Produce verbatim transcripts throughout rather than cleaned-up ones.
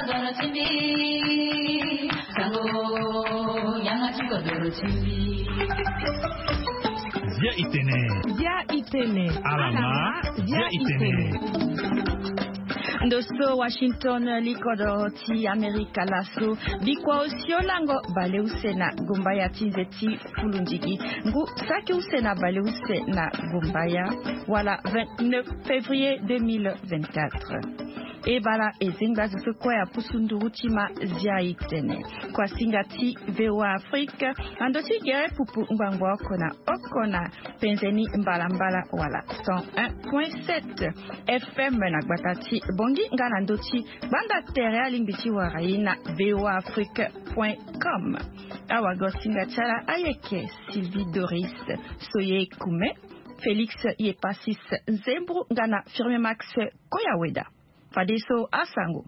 kodoro chimbi sango nyanga chi kodoro chimbi Zia itene Zia itene Alama Zia itene Ndoso Washington likodoro ti Amerika laso bikwa osiolango bale usena gumbaya tinzeti fulunjigi ngu saki usena bale usena gumbaya wala vingt-neuf février deux mille vingt-quatre. Ebala ezinga zifukwa ya pusunduru tima zia itene kwa singati V O A Afrique andoti gere pupu mbangwa okona okona penzeni mbala mbala wala cent un point sept F M na gbatati bongi ngana ndoti banda tere alimbiti waraina V O A Afrique point com awa gosinga chala ayeke Sylvie Doris Soye Kume Félix Yepasis Nzembru ngana Firme Max Koyaweda Fadeso asango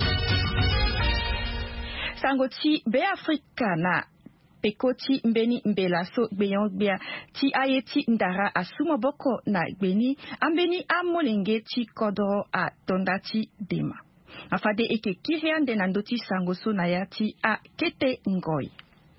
sango ti be Afrika na pekoti mbeni mbelaso gbeyon ti ayeti ndara asumo boko na gbeni ambeni amolenge ti kodoro a tondati dema afade eke kiriande na ndoti sango so na yati a kete ngoi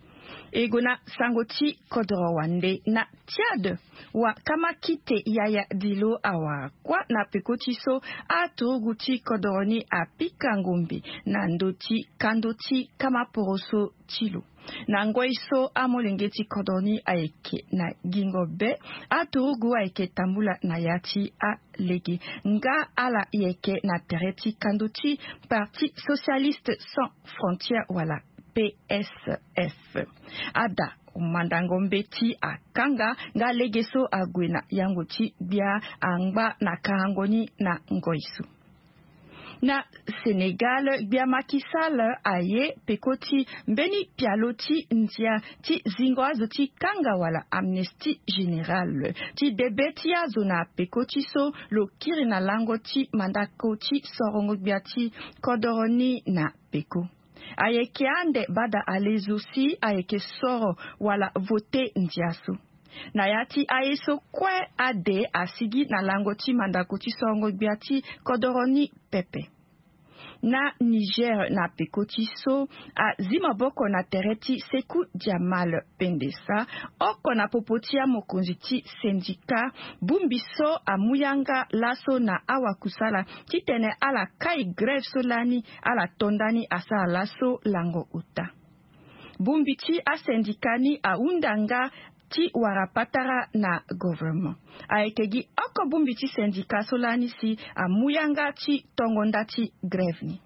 egona sangoti kodoro wande na Tchad wa kama kite yaya dilo awa kwa na pekoti so atuguti kodoroni a pikangombe na ndoti kandoti kama poroso chilo na ngoiso amolengeti kodoroni aeke na gingobe atugu aeke tambula na yati a legi nga ala yeke na tereti kandoti Parti Socialiste Sans Frontières wala P S F ada umandangombe ti akanga nga legeso agwena yango ti bia angba na kangoni na ngoisu na Senegal bia makisal aye pekoti mbeni pialoti ndia ti zingoazo ti kanga wala Amnesty General ti debeti ya zona pekoti so lo kiri na lango ti mandako ti sorongo bia ti kodoroni na peko ayeke ande bada alezusi ayeke soro wala vote ndiaso na yati ayeso kwe ade asigi na lango ti mandako ti songo biati kodoroni pepe na Niger na pekoti so a zima boko na tereti Sekou Jamal Pendesa oko na popotia mokonzi ti sendika bumbiso amuyanga laso na awakusala titene ala kai greve solani ala tondani asa laso lango uta bumbiti a sendikani a undanga ti warapatara na government aekegi oko bumbi ti sendika solani si amuyanga ti tongonda ti greve ni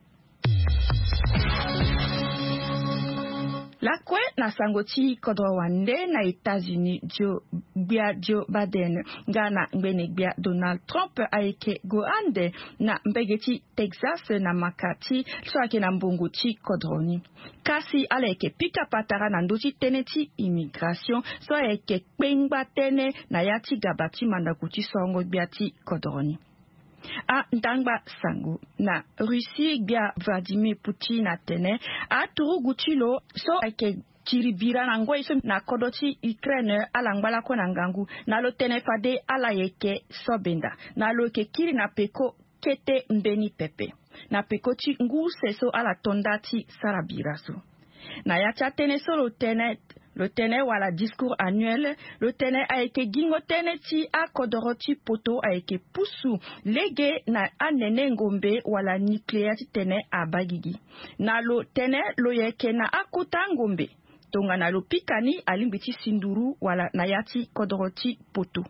la kwe na sangoti kodro wande na États-Unis Joe bia Joe Biden ngana ngene bia Donald Trump aeke go ande na mbegeti Texas na makati so ake na mbungu ti kodroni kasi aleke pika patara na ndochi teneti immigration so eke kpengba tene na yati gabati mandakuti songo bia ti kodroni a ndangba sangu na Russie bia Vladimir Putin atene a turugutilo so ake chiribira na ngoi so na kodoti Ukraine ala ngbala ko na ngangu na lo tene fade ala yeke sobenda na lo ke kiri na peko kete mbeni pepe na peko ti ngu seso ala tondati sarabira so na yacha tene so lo tene le tene wala discours annuel le tene aeke gingo tene ti a kodoro ti poto aeke pusu lege na anene ngombe wala nucléaire ti tene abagigi na lo tene lo yeke na akuta ngombe tonga na lo pikani alimbi ti sinduru wala na yati kodoro ti poto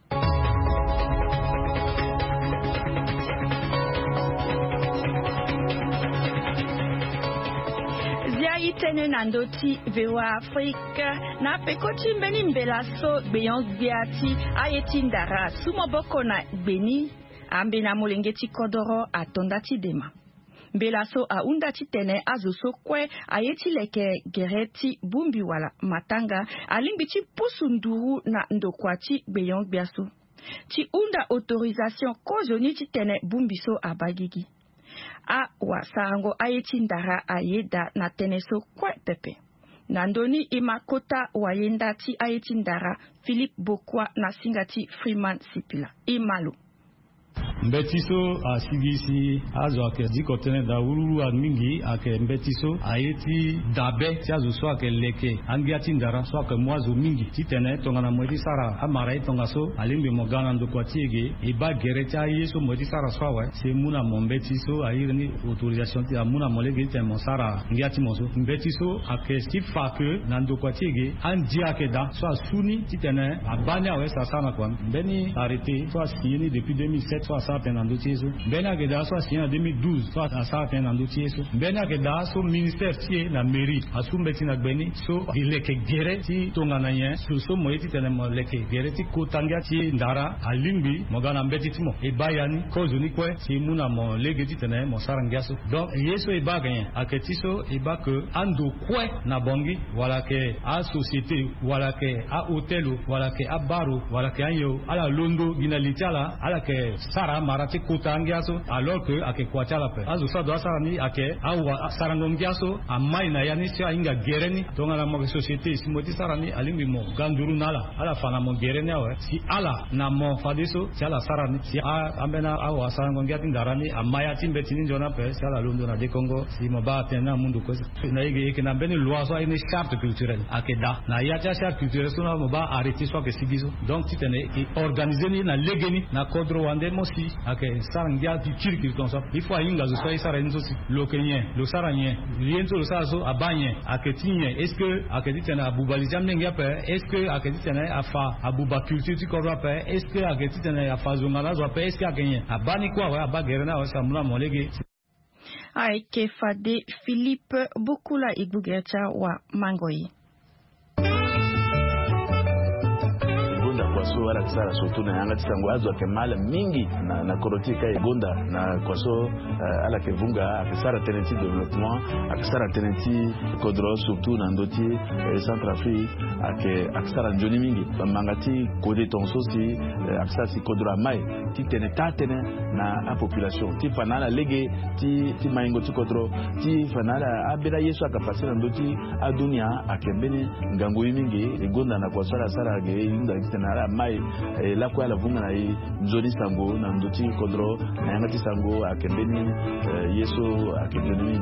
itene na ndoti V O A Afrique na pekoti mbeni mbelaso gbeyon biati ayeti ndara sumo boko na gbeni ambe na molengeti kodoro atondati dema mbelaso a undati tene azoso kwe ayeti leke gereti bumbi wala matanga alimbi ti pusu nduru na ndokwati gbeyon biaso ti unda autorisation kozoni ti tene bumbiso abagigi a wa sarango ayeti ndara ayeda na teneso kwe pepe nandoni imakota wayenda ti ayeti ndara Philippe Bokwa na singati Freeman Sipila imalo mbetiso asigisi azo ake dikotene da ururu admingi ake mbetiso aeti dabe tiazo so ake leke angiati ndara so ake mwazo mingi titene tongana mweti sara amara tongaso alimbe mogana ndokwatiege eba gerecha yeso mweti sara swawe se muna mbetiso ayirni autorisation ti amuna molege te monsara ngiati moso mbetiso ake stifa ke nandokwatiege andi ake da so suni titene abanya we sasana kwa mbeni arrêté soit signé depuis deux mille sept soit ça pendant dossier mbena ke da soit signé en deux mille douze soit ça pendant dossier mbena ke da so ministère tie na mairie asumbeti na beni so ileke gere ti tongana yen so so moyeti tene mo leke gere ti kotanga ti ndara alimbi mogana mbeti timo e bayani kozo ni kwe ti muna mo lege ti tene mo sarangaso donc yeso e bagayen aketiso e ba que ando kwe na bongi wala ke a société wala ke a hôtel wala ke a baro wala ke anyo ala londo ginalitala ala ke sara marati kutangiaso alors que ake kwatala pe azu sa do sara ni ake awa sarangongiaso amai na yani sia inga gereni tonga na mo société simoti sara ni alimbi mo ganduru nala ala fana mo gereni awe si ala na mo fadeso si ala sara ni si a ambena awa sarangongiati ndarani amaya timbetini jona pe si ala londo na de Congo si mo ba tena mundu ko na ige ke na beni loi so une charte culturelle ake da na ya cha charte culturelle so na mo ba arrêter so ke sigizo donc titene e organiser ni na legeni na kodro wande mosi ake sarangia ti kirki comme ça il faut inga zo so sara nzo si lokenye lo saranyen rienzo lo sazo abanye ake tinye est-ce que ake titene abubalizam nenga pe est-ce que ake titene afa abuba culture ti kodro pe est-ce que ake titene afa zongana zo pe est-ce que ake abani kwa wa abagerena wa samuna molege aike fade Philippe Bukula Igbugecha wa Mangoi. Kwaso wala kisara sotu na yanga tisango azo ke mala mingi na na korotika egonda na kwaso uh, ala ke vunga akisara tenenti development akisara tenenti kodro surtout na ndoti eh, Centrafrique ake akisara njoni mingi mangati kode tonso si uh, akisara si kodro mai ti tene tatene na a population ti fanala lege ti ti maingo ti kodro ti fanala abela yesu akapasi na ndoti adunia akembeni ngango mingi egonda na kwaso ala sara ge inda tena mai eh, la kwa la vunga na nzoni sango na ndoti kodro na yangati sango akembeni eh, yeso akembeni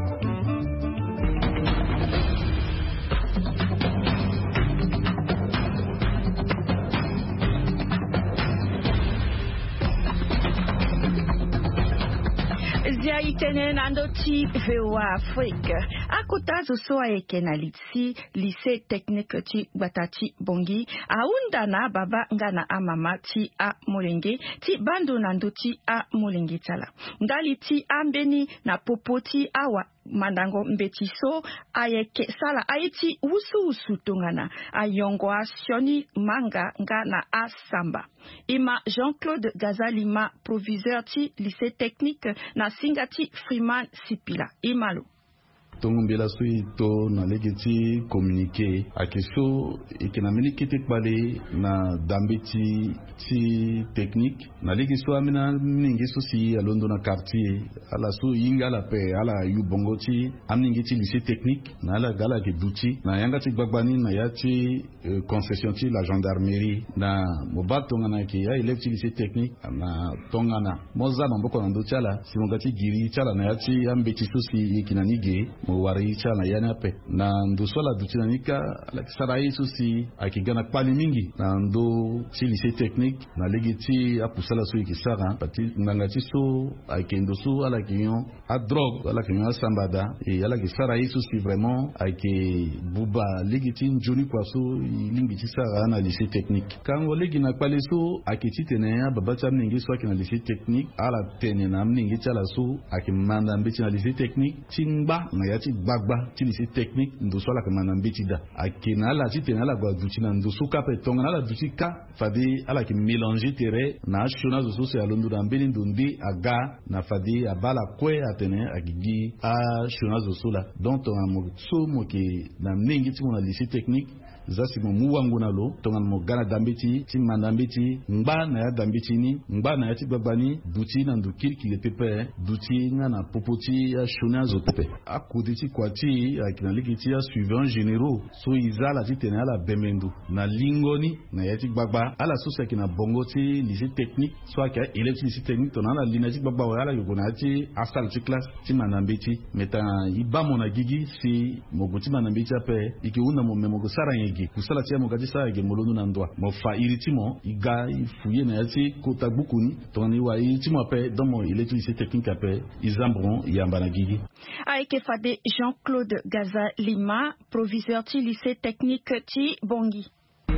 Zia itene nandoti vewa Afrique. Akutazo soa eke na litsi lycée technique ti Batati Bongi. Aunda na baba ngana amama ti a molenge ti bando nandoti a molenge tala. Ngali ti ambeni na popoti awa mandango mbetiso ayeke sala aiti usu usu tongana ayongo asioni manga ngana asamba. Ima Jean-Claude Gazalima, proviseur ti lycée technique na Singati Freeman Sipila. Imalo. Tongombela sui to na legeti communiquer akeso ekenamini kete pale na dambeti ti technique na legeso amina mingi so si alondo na quartier ala so yinga la pe ala yu bongo ti amningi ti lycée technique na ala gala ke duti na yanga ti gbagbani na ya ti uh, concession ti la gendarmerie na mobato ngana ke ya élève ti lycée technique na tongana moza mamboko na ndo tiala si mongati giri tiala na ya ti ambeti so si ekinanige mo wari chala yana pe na ndo swala dutina nika la kisara yesu si akigana pali mingi na ndo si lycée technique na legiti apusala so ikisara pati nganga ti so akendo so ala kinyo a drogue ala kinyo sambada e ala kisara yesu si vraiment ake buba legiti njoni kwa so lingi ti sara na lycée technique kango legi na pali so akiti tene baba cha mingi so akina lycée technique ala tene na mingi chala so akimanda mbiti na lycée technique chingba na ya ti gbagba ti lycée technique ndo so ala kamana mbiti da akina ala ti tene ala gba duti na ndo so kape tonga ala duti ka fadi ala ki mélanger tere na shona zo so se alondu da mbeli ndundi aga na fadi abala kwe atene agigi a shona zo so la donc on mo so mo ke na mingi ti mo na lycée technique zasi mo muwangu na lo tongan mo gana dambeti ti mandambeti ngba na ya dambeti ni ngba na ya ti babani duti na ndukiri ki le pepe duti nga na popoti ya shona zo pepe akudi ti kwati akina likiti ya suivant généraux so izala ti tene ala bemendu na lingoni na ya ti gbagba ala so sa kina bongo ti lycée technique so aka élève ti lycée technique to na ala lina ti gbagba wa ala yogona ti asal ti classe ti mandambeti meta iba mo na gigi si mogo ti mandambeti ape iki una mo memo sara yegi kusala ti mo gati sara yegi molonu na ndwa mo fa iriti mo iga ifuye na ya ti kota gbukuni to ni wa iriti mo ape dans mo élève ti lycée technique ape izambron yamba na gigi Aike Fade Jean-Claude Gaza Lima, proviseur du lycée technique ti Bangui.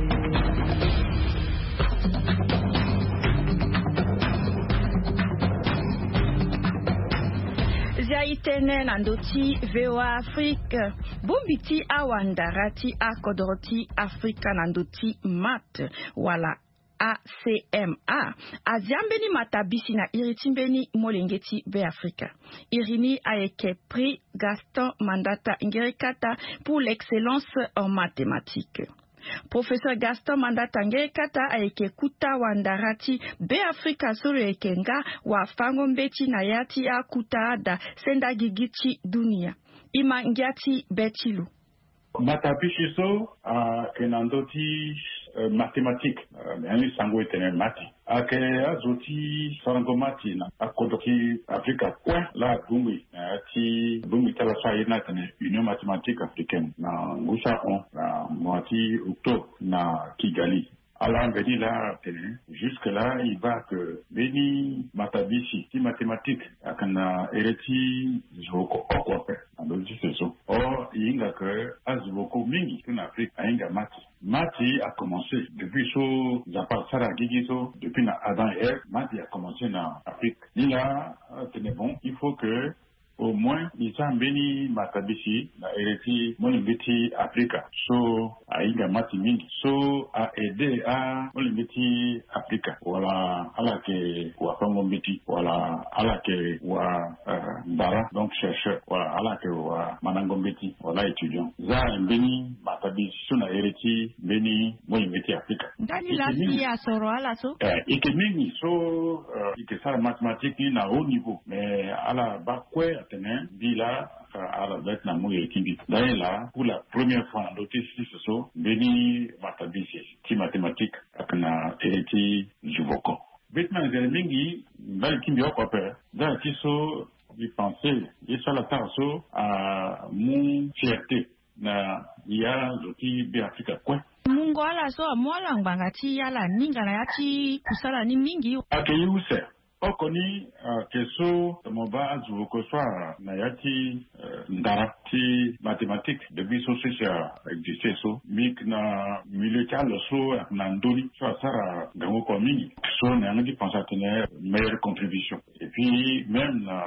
Zaitene nandoti V O A Afrique. Bombiti awandarati akodoroti Afrika nandoti mat. Wala. A C M A aziambeni matabisi na iritimbeni molengeti be Afrika. Irini a été pris Gaston Mandata Ngerekata pour l'excellence en mathématiques. Professeur Gaston Mandata Ngerekata a été kuta wandarati be Afrika solo ekenga wa fangombeti na yati a kuta da senda gigichi dunia. Ima ngiati betilu. Matabishi so a kenandoti Uh, mathématiques, mais uh, sango etene mati. Ake azoti sarangomati na akodoki Afrika kwa la bumi ati bumi tala sa ina tene Union mathématique africaine na ngusha on na mwati ukto na Kigali. Alors, Beni là, jusque là, il va que Beni Matabishi, qui mathématique, à kana ereti joko okwape, alors c'est ça. Or, il y a que azwoko mingi en Afrique, a inga mati. Mati a commencé depuis so Zapar Sara Gigiso, depuis na Adam et Ève, Mati a commencé na Afrique. Il a tenez bon, il faut que au moins ils sont bénis matabishi na ereti monibeti Africa so ainga mati mingi so a aider à monibeti Africa voilà ala ke wa fango mbeti voilà ala ke wa uh, bara donc chercheur voilà ala ke wa manango mbeti voilà étudiant za béni matabishi so na ereti béni monibeti Africa ndani la ya soro ala so eh ikemini so uh, ikesara mathématique ni na haut niveau mais ala ba kwe Bila à la date na mouille kimbi. D'ailleurs là, pour la première fois, l'autre si ce sont béni matabisi, qui mathématique, akana hériti juvoko. Bêtement, les mingi, dans le kimbi au papier, dans le tiso, il pensait, il soit la tarso à mon fierté. Na, il y a l'autre béafrika quoi. Mungo ala so, moi l'angbangati ala ninga na yati kusala ni mingi. Akei use. Okoni keso moba azuko swa na yati ndarati mathématique de biso social existe so mik na milical so na ndoni so sara gango komini so na ngi pensa tenir meilleure contribution et puis même na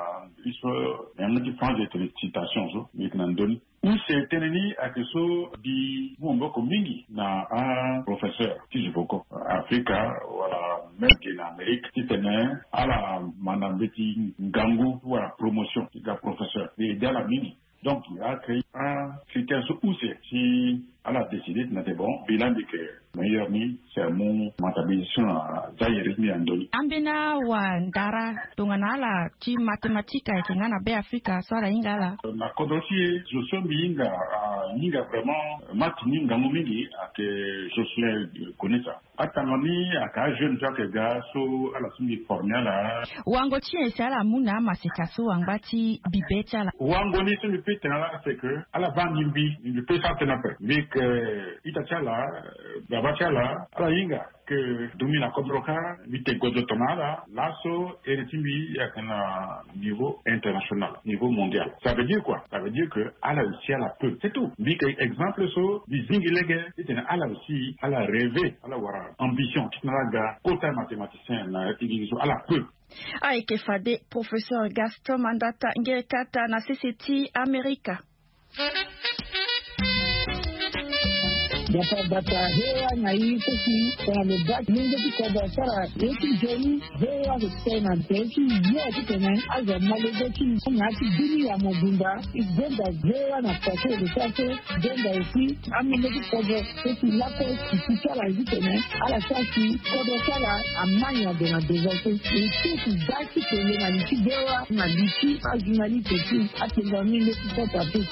iso na ngi pensa de citation so mik na ndoni ou c'est teneni à keso di mombo komini na un professeur qui je boko Africa voilà même que en Amérique qui tenait à la manambeti ngangu ou à la promotion de professeur et dans la mini donc il a créé un critère où c'est si elle a décidé de n'être bon bilan de que meilleur ni c'est mon mathématicien d'ailleurs mi andoni ambena wa ndara tunganala ti mathématique et ngana be Africa sora ingala na kodosi je suis minga minga vraiment matini ngangu mingi que je suis connaissant atangani aka jeune Jacques ga so ala sumi formé là wango ti esala muna masikaso wangati bibeta la wango ni sumi petala c'est que ala vanimbi ni pesa tenape mais que itachala babachala ala inga que domina kodroka vite godotonala lasso et retimbi yakana niveau international niveau mondial ça veut dire quoi ça veut dire que ala aussi ala peu c'est tout bi exemple so di zingilege itena ala aussi ala rêver ala wara ambition kitnalaga kota mathématicien na tigiso ala peu Aike Fade professeur Gaston Mandata Ngerekata na C C T America. Data data hewa na hii sisi kwa mebak mingi kwa sara yeki jeni hewa tena teki yote tena aza malezeki ngati dini ya mobimba igenda hewa na kwa sababu sasa genda isi amene kwa sisi lapo kisara hivi tena ala sasa kwa sara amanya de na dezote isi daki tena na nchi hewa na nchi ajunali teki atenda mingi kwa sababu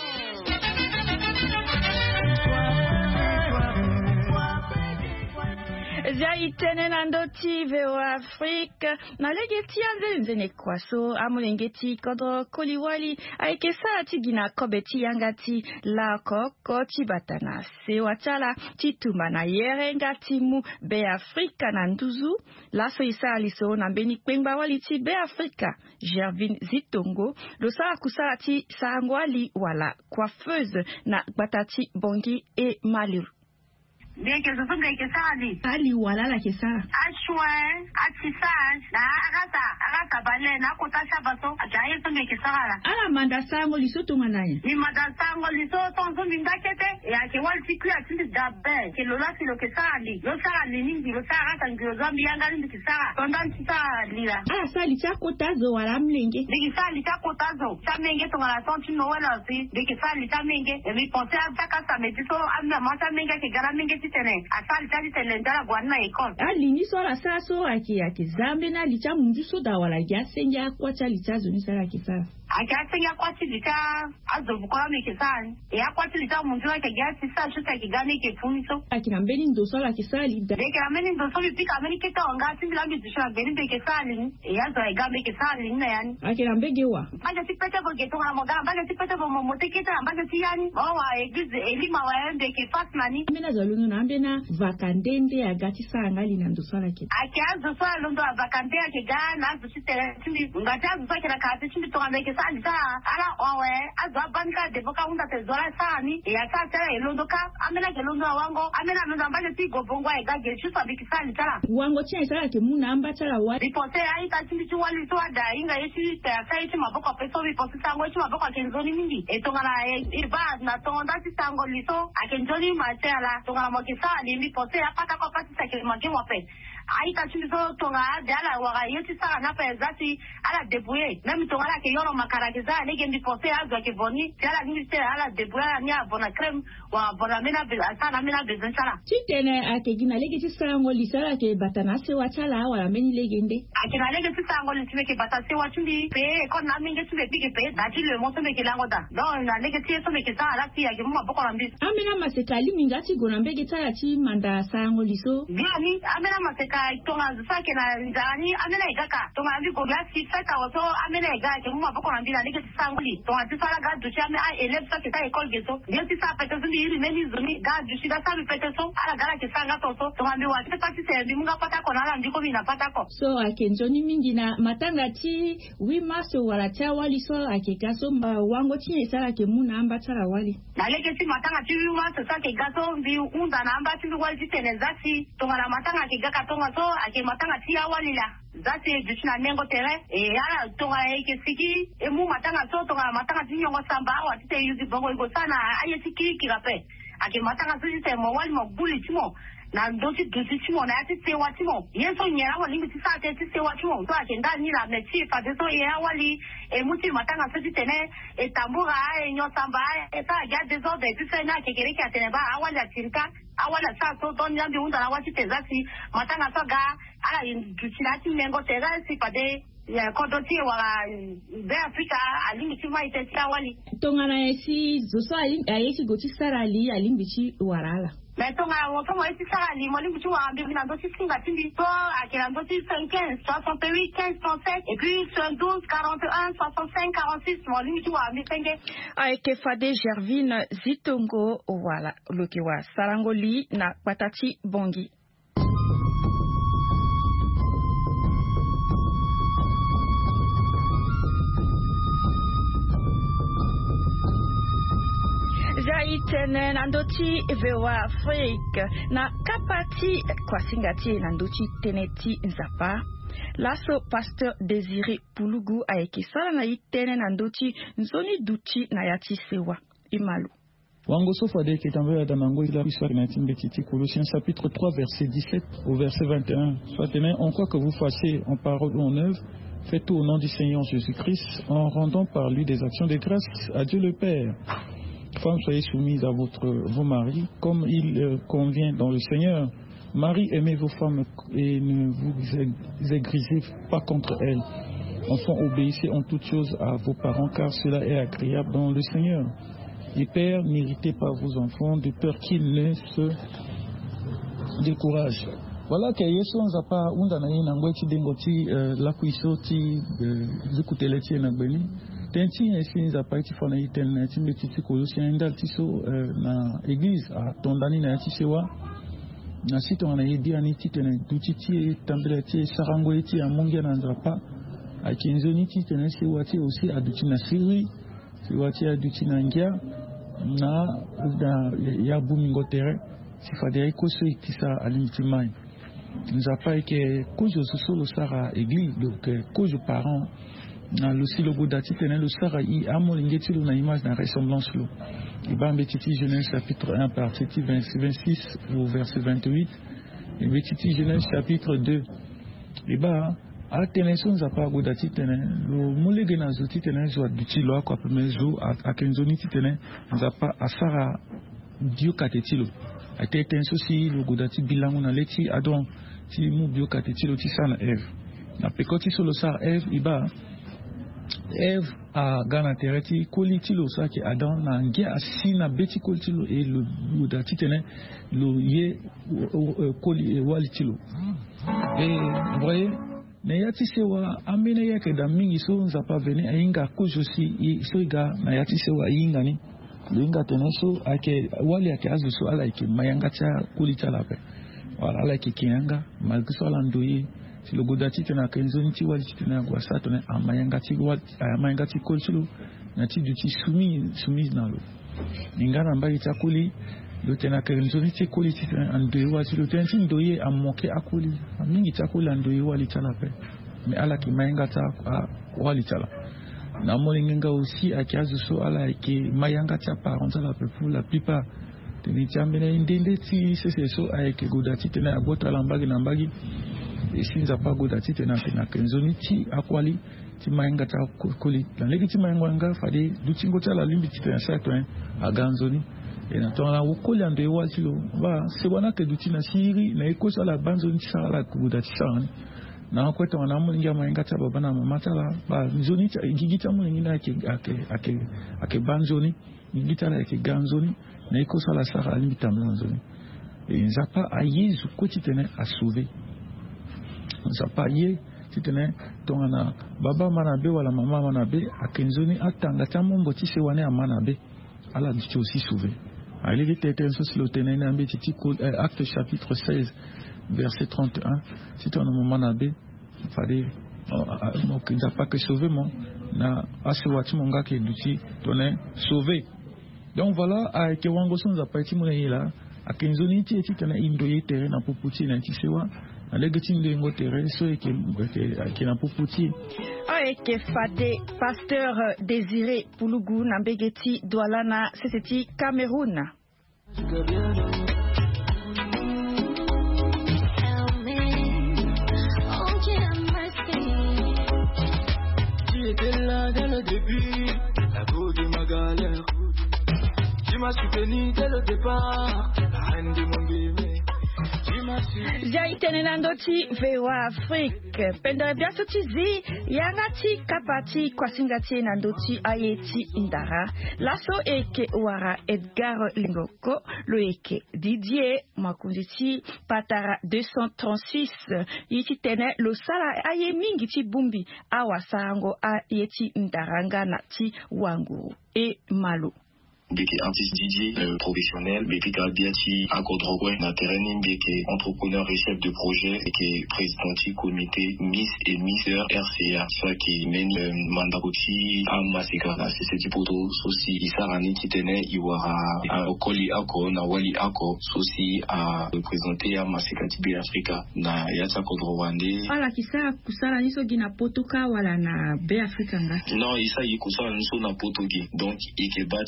Zaitene nandoti veo Afrika na legeti anze nzene kwaso amulengeti kodro koliwali aikesa tigina kobeti yangati la koko chibatana se wachala chituma na yere ngati mu be Afrika na nduzu laso isa aliso na beni kwengba wali ti be Afrika Gervin Zitongo losa kusati sangwali wala coiffeuse na batati bongi e maliru Deke zunga ikesali. Ali walala kesara. Ashwe, atisaj, na agata, agata bale na kotasha baso, ajaye zunga ikesala. Ala mandasango lisoto manaya. Ni mandasango lisoto zunga ndakete, ya ke wal tikli atindi dabe, ke lola silo kesali. Lo sara liningi, lo sara agata ngiro zambi yanga lindi kesala. Tondan tisa lila. Ala sali chako tazo wala mlenge. Deke sali chako tazo. Chamenge tongala tonti noela si. Deke sali chamenge. Emi ponse abaka sa metiso, amna mata menge ke gara menge tene asali tali tele ndara gwana ikon ali ni sola saso aki aki zambe na licha mundu soda wala jasenja kwa chali chazo ni sala kisala akasenga kwa chilita azo bukora mikisani ya kwa chilita mundu wake gasi sa shuta kigani ke funso akina mbeni ndo sola kisali deke ameni ndo soli pika ameni keta onga singila mbizisha beni beke sali ya zo egambe kisali nina yani akina mbege wa baje tipete bo geto na moga baje tipete bo momote keta baje tiyani wa egize elima wa ende ke fasmani mina zalunu na mbena vakandende agati sanga lina ndo sola ke akiazo sola londo vakande ake gana azo chitere chindi ngata azo sakira kati chindi to ambeke sali sa ala wawe azo banka de boka unda tezola sani ya tata elondo ka amena ke londo wango amena londo ambaje ti gobongo e gage chusa bikisali tala wango chai sala ke muna amba tala wa ripote ai ta chindi chuwali to ada inga yechi ta sai chi maboko peso ripote sango chi maboko akenzoni mingi etongana irba na tonda ti sango liso akenzoni matela tongana mo kisali ripote apata ko pati sa ke magi wape ai ta chindi so tonga dala wa yechi sala na pezati ala debouye même tonga la ke yoro makarakiza nege ripote azo ke boni dala ni te ala debouye ni abona crème wa bona mena be asana mena be zenchara chitene akegina lege ti sango lisala ke batana se wachala wala meni legende akina lege ti sango lisime ke batase wachindi pe kon na minge tube pike pe dati le mo tome ke lango da don na lege ti so me ke sala ti ya ke mo boko rambi amena masekali mingati gona mbege tala ti manda sango liso yani amena maseka tonga zake na ndani amena igaka tonga vi gobla si feta wato amena igaka ke mo boko rambi na lege ti sango li tonga ti sala ga duchi ame a eleve sa ke ta école geso yo ti sa pete zumi iri meni zumi ga duchi da sa mi pete so ala gara ke sanga to so tonga mi wa ti pati se mi munga pata ko na la ndiko mi na pata ko so akenjoni mingi na matanga ti wi maso wala cha wali so akekaso mba wango ti sala ke muna amba tala wali na lege ti matanga ti wi maso sa ke gaso mbi unda na amba ti wali ti tenezasi tonga na matanga ke gaka tonga so ake matanga ti ya wali la zati duchina nengo tere e ala tonga eke siki e mu matanga so tonga matanga ti nyongo samba wa ti te yuzi bongo igo sana aye ti kiri kirape ake matanga so ti te mo wali mo buli ti mo na dosi dosi ti mo na ti te wa ti mo yeso nyera wa lingi ti sa te ti te wa ti mo to ake nda ni la me ti fa de so e wali e mu ti matanga so ti tene e tambura e nyo samba e ta ga de zo de ti se na ke kere ka tene ba awali atirika awala sa so don nyambi unda na wa ti te zati matanga so ga ala duchina ti mengo tera si pade ya kodoti wa be Afrika alingi ti mai te ti awali tongana esi zoso ayesi goti sarali alingi ti warala mais tonga wo to mo esi sarali mo lingi ti wa ambi na do ti singa ti to akira do ti quinze soixante-huit quinze trente-sept et puis douze quarante et un soixante-cinq quarante-six mo lingi ti wa ambi penge aike fade Gervin Zitongo wala lokiwa sarangoli na patati bongi Zaitene nandoti vewa Afrika na kapati kwa singati nandoti teneti nzapa laso pasteur Désiré Pulugu aiki sala na itene nandoti nzoni duchi na yati sewa imalu Wangoso Fade qui est envoyé dans Nango, il a vu sur Colossiens chapitre trois, verset dix-sept au verset vingt et un. Soit on croit que vous fassiez en parole ou en œuvre, faites tout au nom du Seigneur Jésus-Christ, en rendant par lui des actions de grâce à Dieu le Père. Femmes, soyez soumises à votre, vos maris, comme il euh, convient dans le Seigneur. Marie, aimez vos femmes et ne vous aigrisez pas contre elles. Enfants, obéissez en toutes choses à vos parents, car cela est agréable dans le Seigneur. Et pères, n'irritez pas vos enfants, de peur qu'ils ne se découragent. Voilà que Yesu on pas unda na ina ngwechi dengoti la kuisoti zikutele tie na gbeli. Tenti esi za pa ti fona iten na ti meti ti Colossiens ndal ti so na église a tondani na ti sewa. Na sito na yedi ani ti tene duti ti tambele ti sarango ti amongia na ndrapa. A kinzoni ti tene sewa ti aussi aduti na siri. Sewa ti aduti na ngia na da ya bumingo tere. Si fadere ko so ikisa alimti mai. Nous avons pas que cause solo sara église donc cause parents na le silo godati tenel le sara i amolingeti na image na ressemblance lo et ba mbetiti Genèse chapitre un partie vingt-six au verset vingt-huit et mbetiti Genèse chapitre deux et ba a teneson za pa godati tenel lo molege na zoti tenel zo duti lo kwa pemezo a kenzoni tenel za pa asara dio katetilo a été aussi le godati bilangu na leti adon ti mu bio katetilo ti sana Eve na pekoti solo sa Eve iba Eve a gana tereti koli ti lo sa ki Adam na ngia asina beti koli ti lo e le godati tene lo ye koli e wali ti lo et vous voyez na yati sewa amene yake da mingi so nza pa veni ainga kojo si so iga na yati sewa inga ni linga teneso ake wali ake azu so ala ike mayanga cha kulita lape wala ala ike kianga malkiso ala ndoye si lo godati tena kenzoni ti wali tena kwa sato ne amayanga ti wali amayanga ti kolchilo na ti duti sumi sumi na lo ngana mbai ta kuli lo tena kenzoni ti kuli ti tena andoye wali lo tena ti ndoye amoke akuli mingi ta kuli andoye wali ta lape me ala ki mayanga ta wali ta la na molinga aussi a kiazu so ala ke mayanga tia parents la pour la plupart teni tiambena indende ti sese so a ke godati tena abota lambagi na mbagi e sinza pa godati tena tena kenzoni ti akwali ti mayanga ta koli na legi ti mayanga nga fade dutingo ta la limbi ti tena sato a ganzoni e na tona wokoli ando e watilo ba se wana ke dutina siri na ekosa la banzoni ti sala godati sa na kweta wana mulinga mayenga ta baba na mama ta la ba nzoni ta gigita mulinga ake ake ake ake banzoni gigita la ake ganzoni na iko sala sara alimita mlanzoni et nzapa ayezu koti tene a sauver nzapa ye titene tongana baba manabe wala mama manabe akenzoni atanga ta mombo ti se wane amanabe ala dit aussi sauver ali vite tenso silo tene na mbeti ti acte chapitre seize verset trente et un, si tu as un moment nabé, il fallait, donc il n'y a pas que sauver, mon, na, asewati monga qui est d'outil, donné, sauver. Donc voilà, à Kewangoson, nous a pas été mon là, à Kenzoni, tu es un indoye terrain, na poputi, na tisewa, à l'égatin de l'ingo terrain, so et qui n'a pas poputi. Ah, et que Fade, pasteur Désiré Poulougou, Nambegeti, Doualana, c'est Cameroun. J'étais là dès le début, la boue de ma galère. Tu m'as soutenu dès le départ, la reine de mon bébé. Jaitene nandoti vewa Afrique pendere biaso tizi yangati kapati kwasingati nandoti ayeti indara laso eke wara Edgar Lingoko lo eke Didier Makunditi patara deux cent trente-six yiti tene lo sala aye mingi ti bumbi awasango ayeti indaranga na ti wangu e malu Beke artiste D J euh, professionnel, Beke Gabiati, Agodrogwe, Natereni, Beke entrepreneur et chef de projet, Beke président du comité Miss et Mister R C A, soit qui mène euh, Mandakoti à Masika, la C C T Poto, aussi Isarani Kitene, Iwara, Okoli Ako, Nawali Ako, aussi à représenter à Masika Tibi Africa, na Yata Kodrowande. Ala kisa kusala niso gina potoka wala na Be Africa nga? Non, isa yi kusala niso na potogi, donc Ikeba Titene,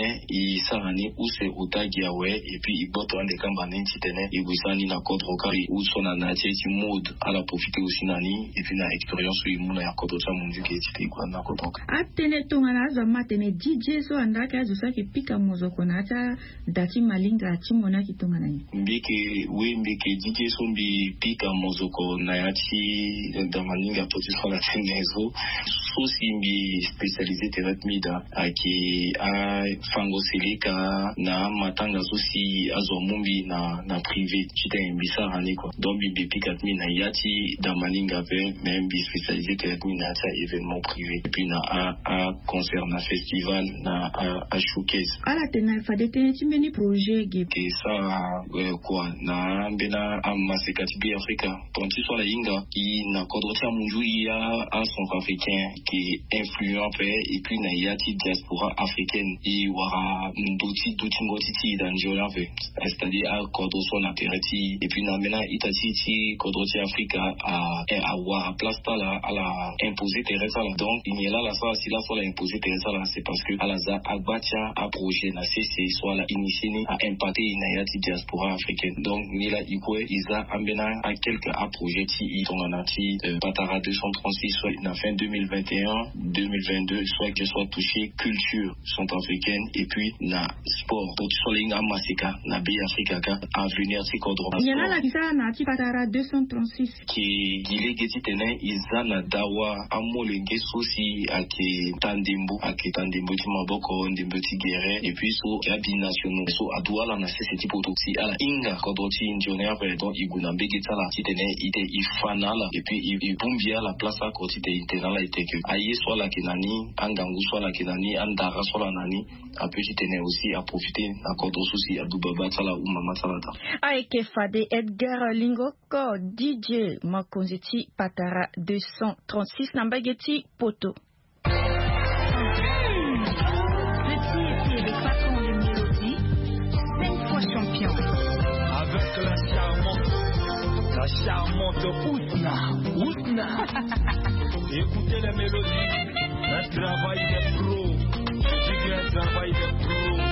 titene i sarani ou c'est utagiawe et puis i boto ande kambane titene i wisani na kodroka ou sona na titi mode à la profiter aussi nani et puis na expérience u muna ya kodrocha munzi ke tite kwa na kodroka atene tongana zama tene D J so andaka zusa ke pika mozoko na ta dati malinga chimona kitongana ni mbike we mbike D J so mbi pika mozoko na yati da malinga toti so la tenezo so simbi spécialisé teratmida aki a fangoselika na matanga so si azomumbi na na privé chita mbisa hani ko donc bi pika na yati da malinga ve même bi spécialisé teratmida na ta événement privé et puis na a a concert na festival na a, a showcase ala tena fadete timeni projet ge ke sa euh, quoi na mbena amasekati bi Africa tonti so la inga i na kodrocha munju ya un son africain qui est influent et puis na yati diaspora africaine i wara ndoti duti ngoti dans jolave c'est-à-dire à kodroso na tereti et puis na mena itati ti kodrocha Africa a a wara place la à la imposer teresa donc il y là la ça si la soit la imposer teresa là c'est parce que à la za agbatia a projet na C C soit la initié à impacter na yati diaspora africaine donc ni la ikwe isa ambena à quelques a projet ti i tongana ti Patara deux cent trente-six soit na fin deux mille vingt et un deux mille vingt-deux soit que soit touché culture centrafricaine et puis na sport donc soit linga masika na bi Africa ka avenir ti kodro yana la kisa na ti Patara deux cent trente-six ki gile geti tene izana dawa amolenge sosi ake tandembo ake tandembo ti maboko ndembo ti guerre et puis so abi nationaux so adwala na sese ti poto si ala inga kodro ti njone après donc iguna begeta la ti tene ite ifanala et puis i bumbia la place à côté de internala ite que aye soit la kinani angangu soit la kinani andara soit la nani a petit tene aussi à profiter à kodro sosi adubaba sala ou mama salata aike fade Edgar Lingoko D J makonziti Patara deux cent trente-six nambageti poto la charmante Ousna, Ousna. Écoutez la mélodie, le travail des pros. Je dis que le travail des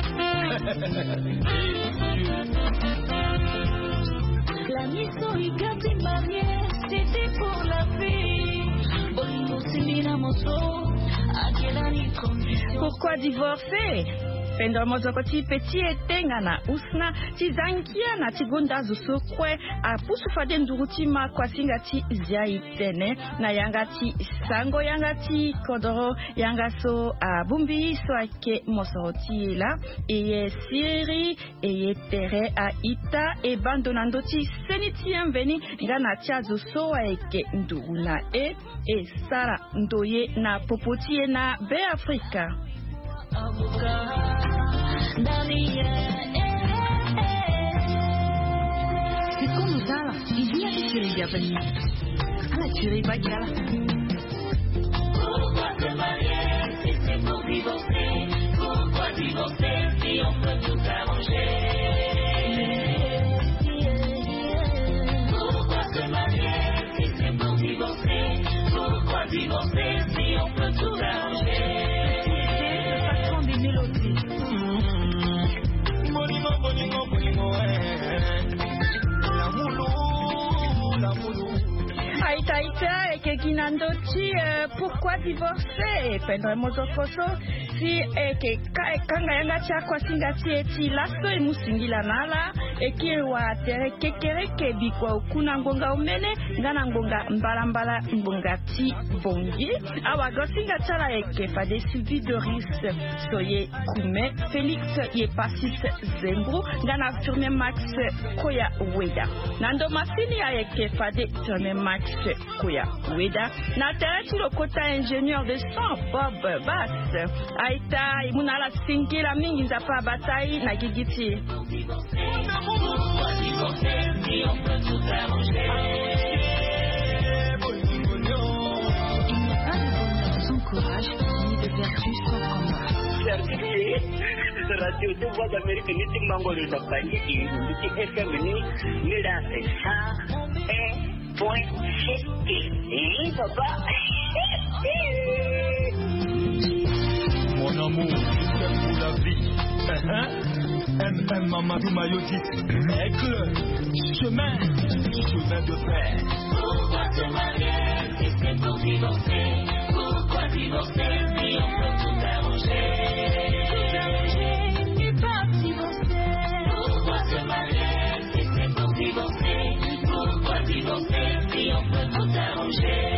pros. La mission est gardée mariée, c'était pour la vie. Pourquoi divorcer? Pendo mozokoti petit etengana usna tizankia na tigunda zusokwe apusu fade ndurutima kwa singati ziaitene na yangati sango yangati kodoro yangaso abumbi so ake mosoroti la eye siri eye tere a ita e bandonandoti seniti enveni ngana tiazo so ake nduruna e e sara ndoye na popoti na be Afrika. C'est comme ça là, il dit à tu les gars venir. À la tuerie bagala. Pourquoi te marier si c'est pour divorcer? Pourquoi divorcer si on peut tout arranger? Pourquoi te marier si c'est pour divorcer? Pourquoi divorcer si on peut tout arranger? Aïta Aïta et Kekinandoti, pourquoi divorcer? Pendre Mozokoso, si et Kanga Yanga Chakwa Singati et Tilaso et Musingila Nala, et qui wa tere kekere kebi kwa ukuna ngonga umene, ngana ngonga mbalambala mbongati bongi, awa gosinga chala eke fade Sylvie Doris, soye Kume, Félix ye Pasis Zembru, ngana firme Max Koya Weda. Nando Masini a eke fade firme Max Koya Weda, na tere tu le kota ingénieur de son, Bob Bass, Aïta, imunala singi la mingi nzapa bataille na gigiti. Pourquoi divorcer si on peut tout arranger? Il n'y a pas de bonheur sans courage, ni de vertu sans combat. Certifié de radio de voix d'Amérique, ni de Mangolo de Paris, ni de F M, ni la ça, un point et papa. Mon amour, c'est pour la vie. Hein? M M Mamadou Mayoti, aigle, chemin, chemin de paix. Pourquoi se marier si c'est pour divorcer? Pourquoi divorcer si on peut tout arranger? Tout arranger, ne pas divorcer. Pourquoi se marier si c'est pour divorcer? Pourquoi divorcer si on peut tout arranger?